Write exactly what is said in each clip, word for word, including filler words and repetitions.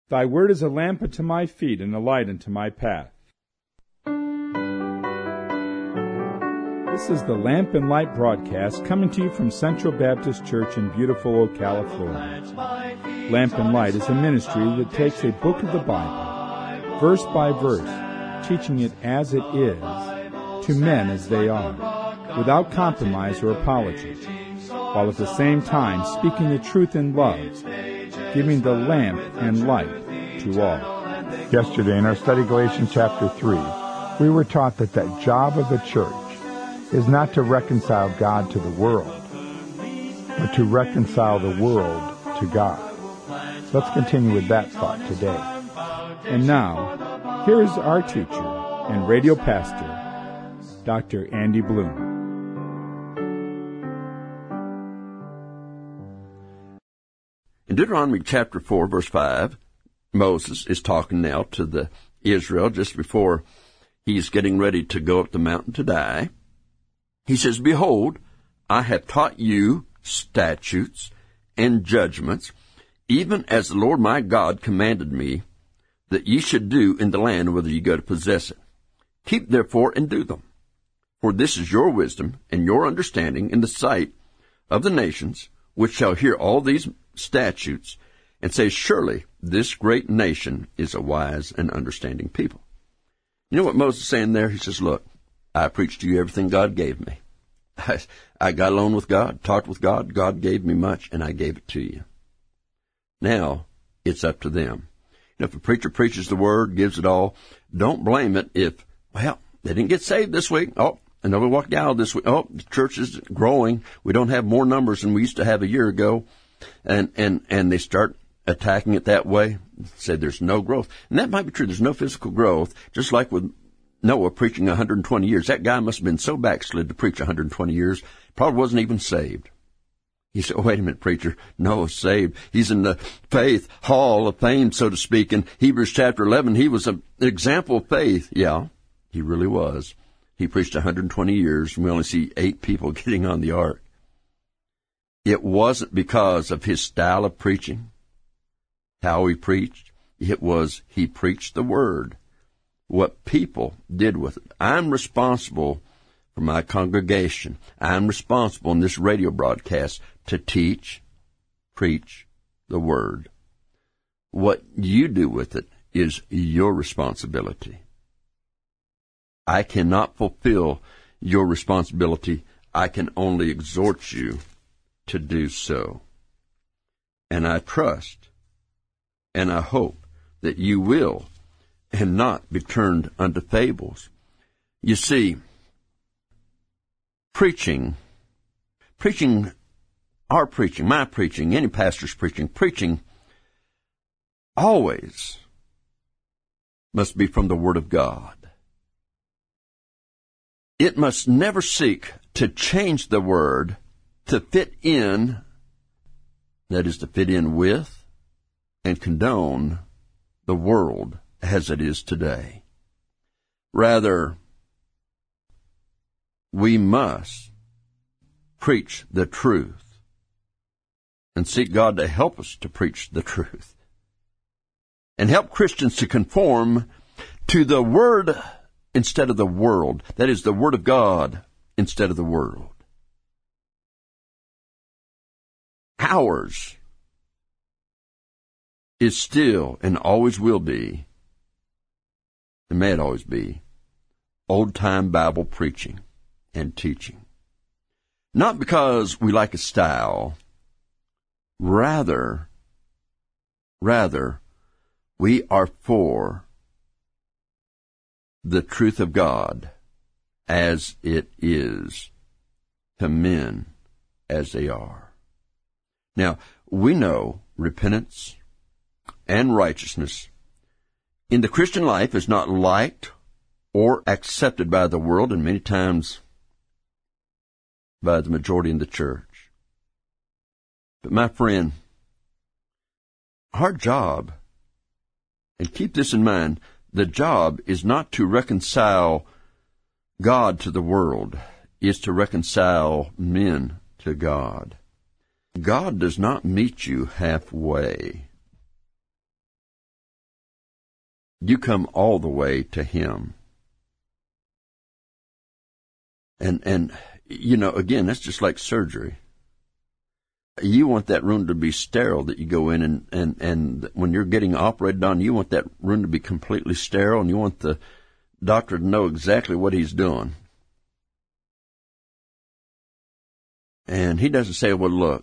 Thy word is a lamp unto my feet and a light unto my path. This is the Lamp and Light broadcast coming to you from Central Baptist Church in beautiful Ocala, Florida. Lamp and Light is a ministry that takes a book of the Bible, verse by verse, teaching it as it is, to men as they are, without compromise or apology, while at the same time speaking the truth in love, giving the lamp and light to all. Yesterday in our study Galatians chapter three, we were taught that the job of the church is not to reconcile God to the world, but to reconcile the world to God. Let's continue with that thought today. And now, here is our teacher and radio pastor, Doctor Andy Bloom. In Deuteronomy chapter four, verse five, Moses is talking now to the Israel just before he's getting ready to go up the mountain to die. He says, Behold, I have taught you statutes and judgments, even as the Lord my God commanded me, that ye should do in the land whither ye go to possess it. Keep therefore and do them. For this is your wisdom and your understanding in the sight of the nations, which shall hear all these statutes, and say, Surely this great nation is a wise and understanding people. You know what Moses is saying there? He says, Look, I preached to you everything God gave me. I, I got alone with God, talked with God. God gave me much, and I gave it to you. Now, it's up to them. You know, if a preacher preaches the word, gives it all, don't blame it if, well, they didn't get saved this week. Oh, and nobody walked out this week. Oh, the church is growing. We don't have more numbers than we used to have a year ago. And, and, and they start attacking it that way, say there's no growth. And that might be true. There's no physical growth, just like with Noah preaching one hundred twenty years. That guy must have been so backslid to preach one hundred twenty years, probably wasn't even saved. He said, oh, wait a minute, preacher. Noah's saved. He's in the faith hall of fame, so to speak. In Hebrews chapter eleven, he was an example of faith. Yeah, he really was. He preached one hundred twenty years, and we only see eight people getting on the ark. It wasn't because of his style of preaching, how he preached. It was he preached the word. What people did with it. I'm responsible for my congregation. I'm responsible in this radio broadcast to teach, preach the word. What you do with it is your responsibility. I cannot fulfill your responsibility. I can only exhort you to do so. And I trust and I hope that you will and not be turned unto fables. You see, preaching, preaching, our preaching, my preaching, any pastor's preaching, preaching always must be from the Word of God. It must never seek to change the Word to fit in, that is to fit in with and condone the world as it is today. Rather, we must preach the truth and seek God to help us to preach the truth and help Christians to conform to the Word instead of the world. That is, the Word of God instead of the world. Ours is still and always will be, and may it always be, old-time Bible preaching and teaching. Not because we like a style, rather, rather, we are for the truth of God as it is to men as they are. Now, we know repentance and righteousness in the Christian life is not liked or accepted by the world, and many times by the majority in the church. But my friend, our job, and keep this in mind, the job is not to reconcile God to the world, is to reconcile men to God. God does not meet you halfway. You come all the way to Him. And, and, you know, again, that's just like surgery. You want that room to be sterile that you go in, and, and, and when you're getting operated on, you want that room to be completely sterile, and you want the doctor to know exactly what he's doing. And he doesn't say, well, look,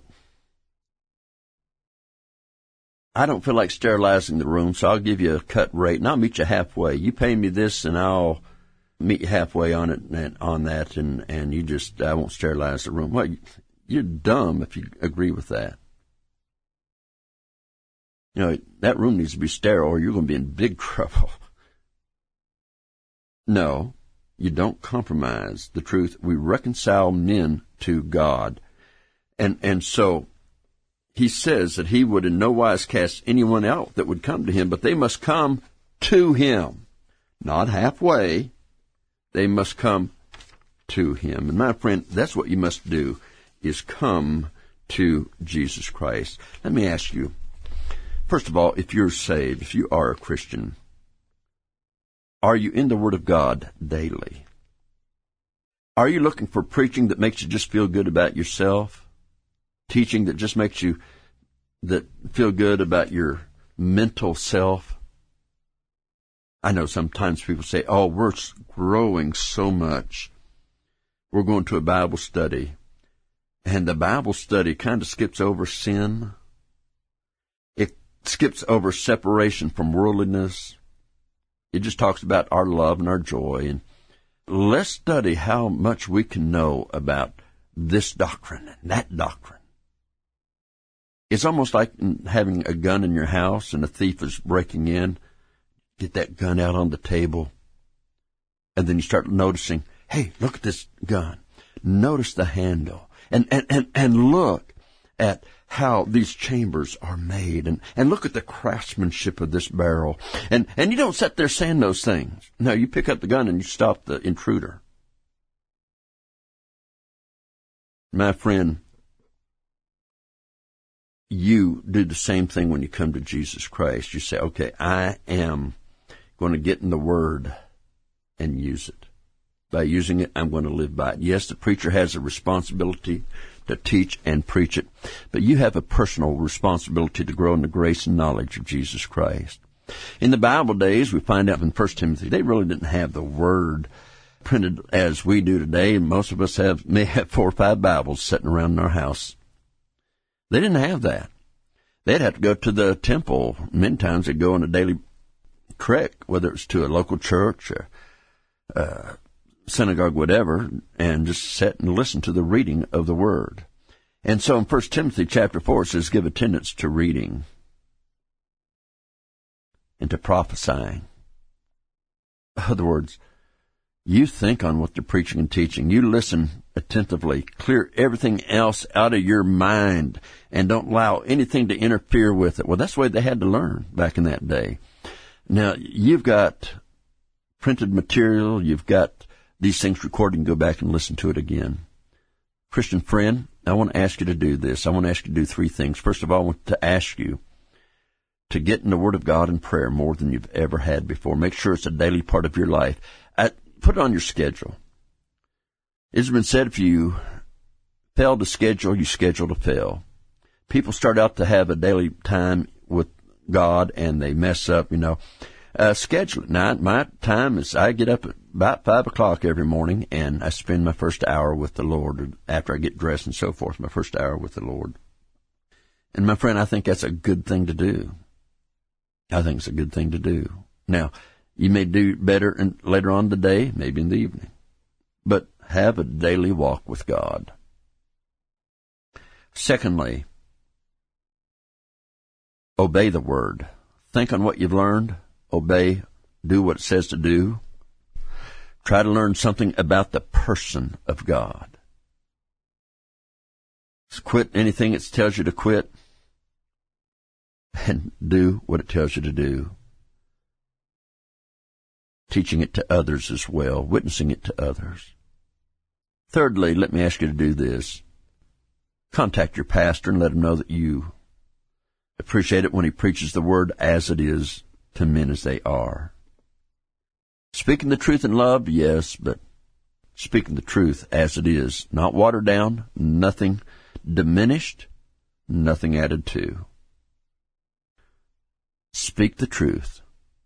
I don't feel like sterilizing the room, so I'll give you a cut rate, and I'll meet you halfway. You pay me this, and I'll meet you halfway on it and on that, and, and you just, I won't sterilize the room. Well, you're dumb if you agree with that. You know, that room needs to be sterile, or you're going to be in big trouble. No, you don't compromise the truth. We reconcile men to God. And, and so, he says that he would in no wise cast anyone out that would come to him, but they must come to him. Not halfway. They must come to him. And my friend, that's what you must do, is come to Jesus Christ. Let me ask you, first of all, if you're saved, if you are a Christian, are you in the Word of God daily? Are you looking for preaching that makes you just feel good about yourself? Teaching that just makes you that feel good about your mental self? I know sometimes people say, oh, we're growing so much. We're going to a Bible study. And the Bible study kind of skips over sin. It skips over separation from worldliness. It just talks about our love and our joy. And let's study how much we can know about this doctrine and that doctrine. It's almost like having a gun in your house and a thief is breaking in. Get that gun out on the table. And then you start noticing, hey, look at this gun. Notice the handle. And, and, and, and look at how these chambers are made. And, and look at the craftsmanship of this barrel. And, and you don't sit there saying those things. No, you pick up the gun and you stop the intruder. My friend, you do the same thing when you come to Jesus Christ. You say, okay, I am going to get in the Word and use it. By using it, I'm going to live by it. Yes, the preacher has a responsibility to teach and preach it, but you have a personal responsibility to grow in the grace and knowledge of Jesus Christ. In the Bible days, we find out in First Timothy, they really didn't have the Word printed as we do today. Most of us have may have four or five Bibles sitting around in our house. They didn't have that. They'd have to go to the temple. Many times they'd go on a daily trek, whether it was to a local church or uh, synagogue, whatever, and just sit and listen to the reading of the Word. And so in First Timothy chapter four, it says, give attendance to reading and to prophesying. In other words, you think on what they're preaching and teaching. You listen attentively. Clear everything else out of your mind and don't allow anything to interfere with it. Well, that's the way they had to learn back in that day. Now, you've got printed material. You've got these things recorded. Go back and listen to it again. Christian friend, I want to ask you to do this. I want to ask you to do three things. First of all, I want to ask you to get in the Word of God in prayer more than you've ever had before. Make sure it's a daily part of your life. I, Put it on your schedule. It's been said if you fail to schedule, you schedule to fail. People start out to have a daily time with God and they mess up, you know. Uh, schedule it. Now, my time is I get up at about five o'clock every morning and I spend my first hour with the Lord after I get dressed and so forth, my first hour with the Lord. And my friend, I think that's a good thing to do. I think it's a good thing to do. Now, you may do better in, later on in the day, maybe in the evening. But have a daily walk with God. Secondly, obey the Word. Think on what you've learned. Obey. Do what it says to do. Try to learn something about the person of God. Just quit anything it tells you to quit. And do what it tells you to do. Teaching it to others as well, witnessing it to others. Thirdly, let me ask you to do this. Contact your pastor and let him know that you appreciate it when he preaches the Word as it is to men as they are. Speaking the truth in love, yes, but speaking the truth as it is, not watered down, nothing diminished, nothing added to. Speak the truth.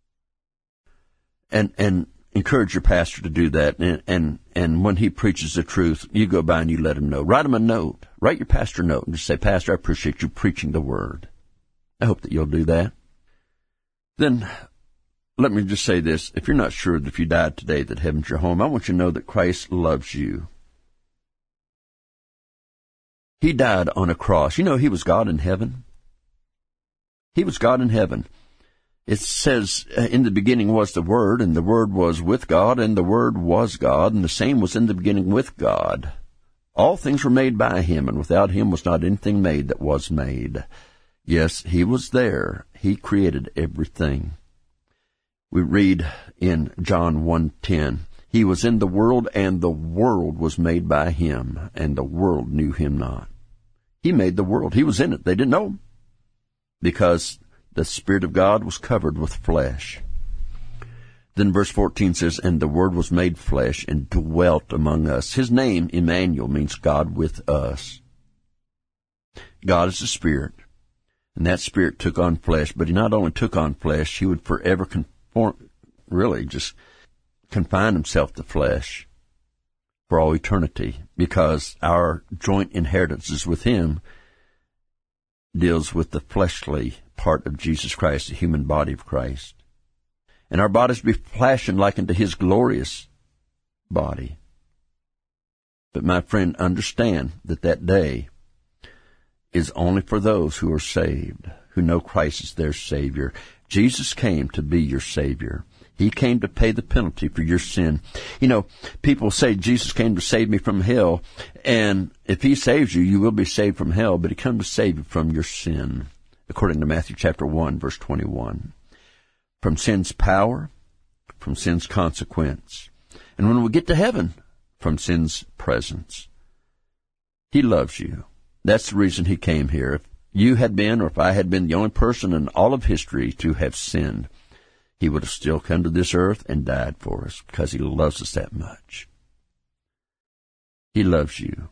And and encourage your pastor to do that. And, and and when he preaches the truth, you go by and you let him know. Write him a note. Write your pastor a note and just say, Pastor, I appreciate you preaching the word. I hope that you'll do that. Then let me just say this. If you're not sure that if you died today that heaven's your home, I want you to know that Christ loves you. He died on a cross. You know, he was God in heaven. He was God in heaven. It says, uh, in the beginning was the Word, and the Word was with God, and the Word was God, and the same was in the beginning with God. All things were made by him, and without him was not anything made that was made. Yes, he was there. He created everything. We read in John one ten, he was in the world, and the world was made by him, and the world knew him not. He made the world. He was in it. They didn't know him, because the Spirit of God was covered with flesh. Then verse fourteen says, and the Word was made flesh and dwelt among us. His name, Emmanuel, means God with us. God is a Spirit, and that Spirit took on flesh, but he not only took on flesh, he would forever conform, really just confine himself to flesh for all eternity, because our joint inheritance is with him, deals with the fleshly part of Jesus Christ, the human body of Christ. And our bodies be fashioned like unto his glorious body. But my friend, understand that that day is only for those who are saved, who know Christ is their Savior. Jesus came to be your Savior. He came to pay the penalty for your sin. You know, people say Jesus came to save me from hell, and if he saves you, you will be saved from hell, but he came to save you from your sin, according to Matthew chapter one, verse twenty-one. From sin's power, from sin's consequence. And when we get to heaven, from sin's presence. He loves you. That's the reason he came here. If you had been, or if I had been the only person in all of history to have sinned, he would have still come to this earth and died for us, because he loves us that much. He loves you.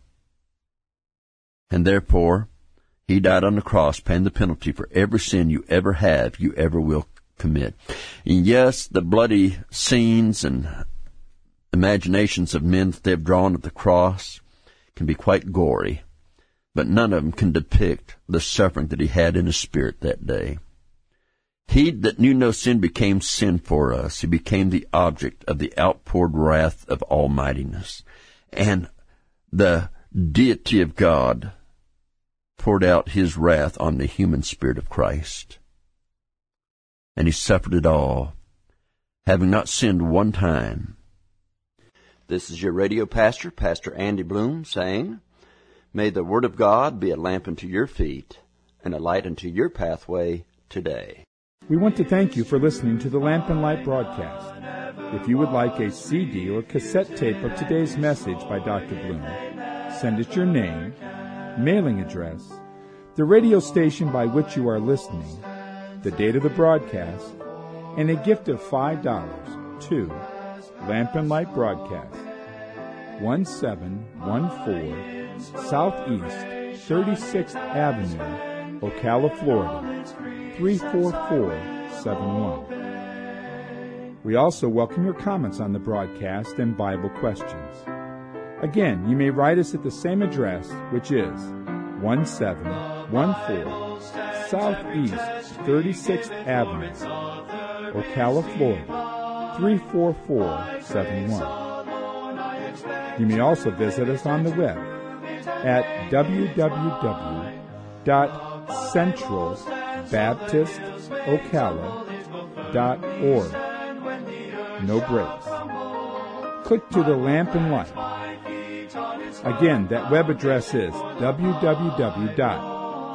And therefore, he died on the cross, paying the penalty for every sin you ever have, you ever will commit. And yes, the bloody scenes and imaginations of men that they've drawn at the cross can be quite gory, but none of them can depict the suffering that he had in his spirit that day. He that knew no sin became sin for us. He became the object of the outpoured wrath of almightiness. And the deity of God poured out his wrath on the human spirit of Christ. And he suffered it all, having not sinned one time. This is your radio pastor, Pastor Andy Bloom, saying, may the Word of God be a lamp unto your feet and a light unto your pathway today. We want to thank you for listening to the Lamp and Light broadcast. If you would like a C D or cassette tape of today's message by Doctor Bloom, send us your name, mailing address, the radio station by which you are listening, the date of the broadcast, and a gift of five dollars to Lamp and Light Broadcast, one seven one four Southeast thirty-sixth Avenue, Ocala, Florida, three four four seven one. We also welcome your comments on the broadcast and Bible questions. Again, you may write us at the same address, which is one seven one four Southeast thirty-sixth Avenue, Ocala, Florida, three four four seven one. You may also visit us on the web at w w w dot central baptist ocala dot org. No breaks. Click to the Lamp and Light. Again, that web address is w w w dot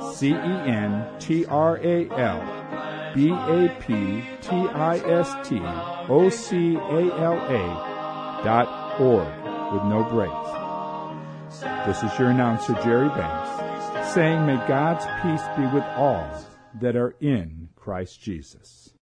central baptist ocala dot org with no breaks. This is your announcer, Jerry Banks, saying may God's peace be with all that are in Christ Jesus.